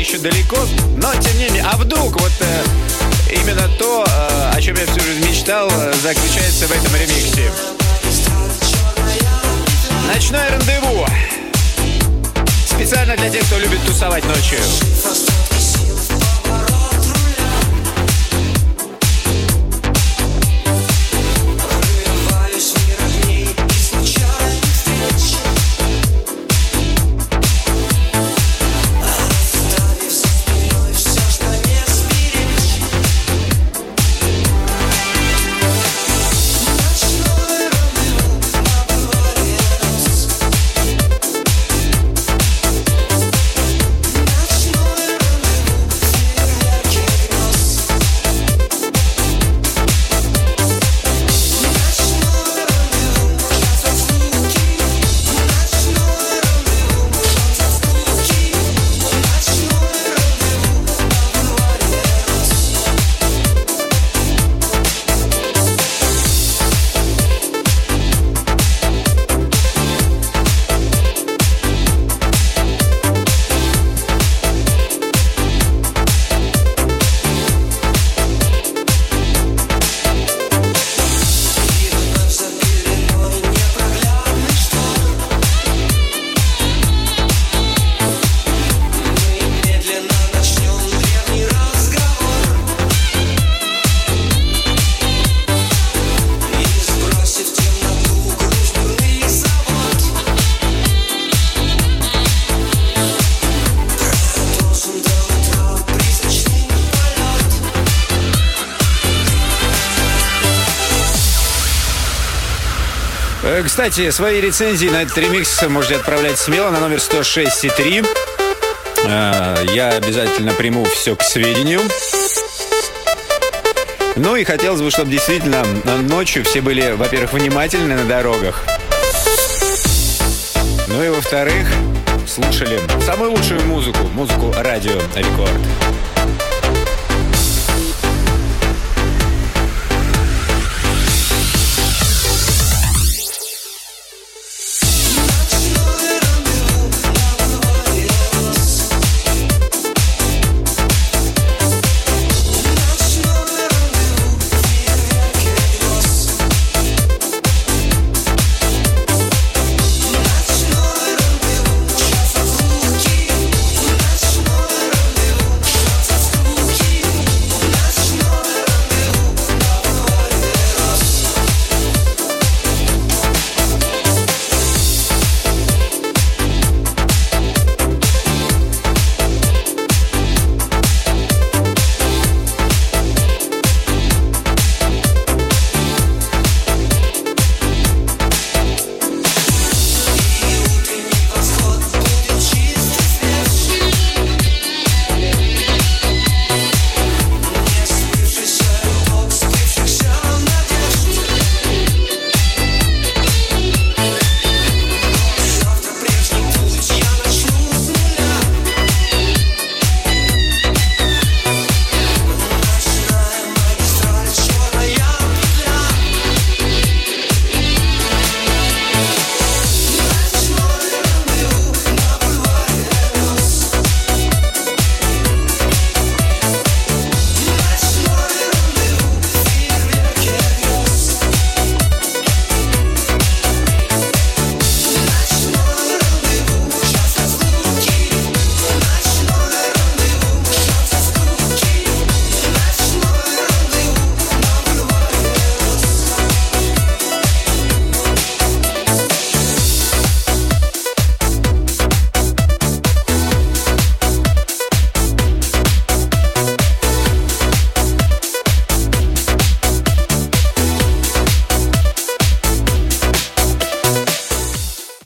еще далеко, но тем не менее, а вдруг вот именно то, о чем я всю жизнь мечтал, заключается в этом ремиксе. Ночное рандеву. Специально для тех, кто любит тусовать ночью. Кстати, свои рецензии на этот ремикс можете отправлять смело на номер 106,3. Я обязательно приму все к сведению. Ну и хотелось бы, чтобы действительно ночью все были, во-первых, внимательны на дорогах. Ну и во-вторых, слушали самую лучшую музыку, музыку Радио Рекорд.